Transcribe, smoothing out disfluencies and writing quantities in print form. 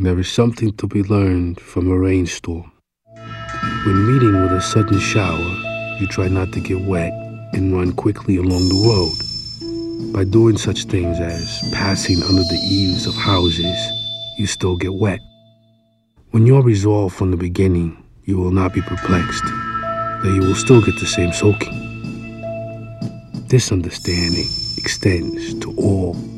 There is something to be learned from a rainstorm. When meeting with a sudden shower, you try not to get wet and run quickly along the road. By doing such things as passing under the eaves of houses, you still get wet. When you are resolved from the beginning, you will not be perplexed, that you will still get the same soaking. This understanding extends to all